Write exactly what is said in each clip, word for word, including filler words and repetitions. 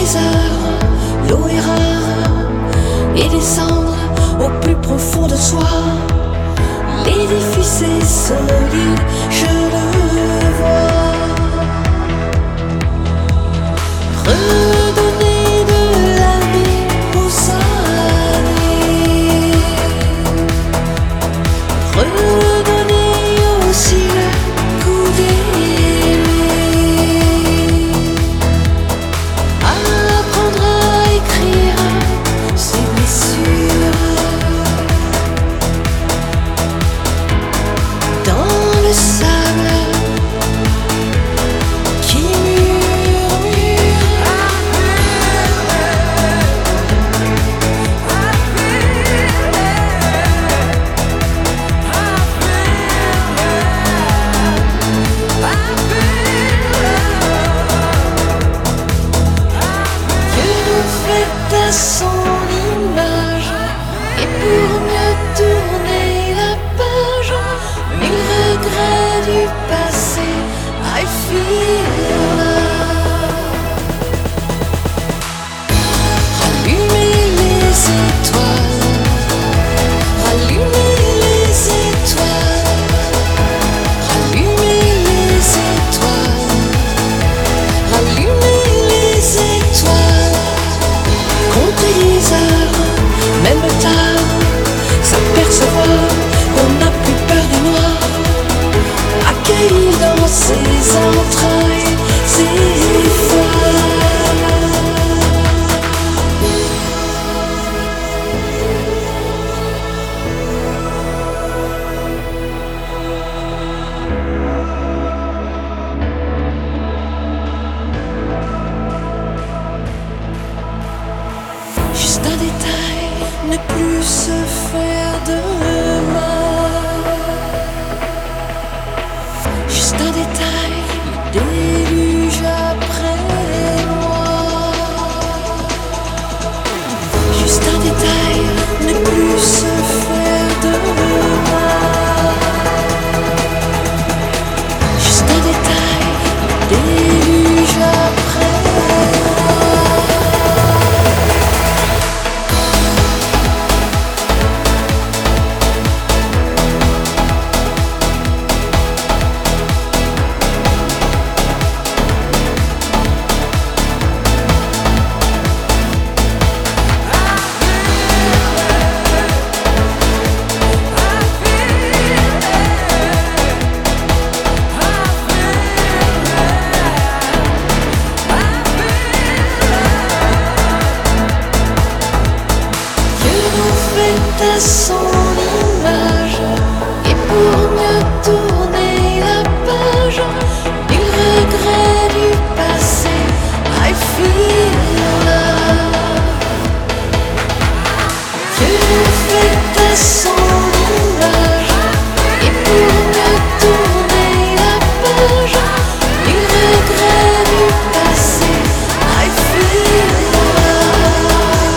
les heures, l'eau est rare, et descendre au plus profond de soi. L'édifice est solide, je le vois. Redonner de la vie aux années, redonner aussi le goût d'aimer, apprendre à écrire ses blessures dans le sable qui murmure. À son image, et pour mieux tourner la page, mille regrets du passé, I feel love. Rallumer les étoiles, rallumer les étoiles, rallumer les étoiles, rallumer les étoiles. Compter les heures, même tard, s'apercevoir qu'on n'a plus peur du noir, accueilli dans ses entrailles, ses voiles. Juste un détail, ne plus se faire de mal. Juste un détail, le déluge après moi. Juste un détail, ne plus se faire de mal. Juste un détail, le déluge après moi. À son image, et pour mieux tourner la page, mille regrets du passé, I feel love. Dieu nous fait à son image, et pour mieux tourner la page, mille regrets du passé, I feel love.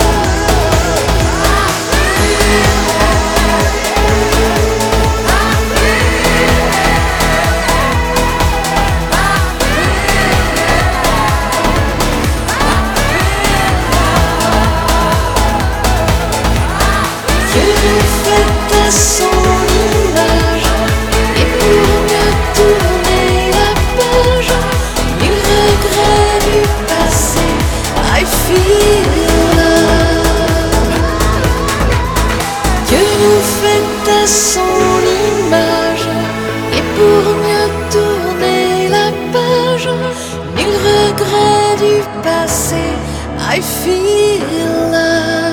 À son image, et pour mieux tourner la page, mille regrets du passé, I feel love. Dieu nous fait à son image, et pour mieux tourner la page, mille regrets du passé, I feel love.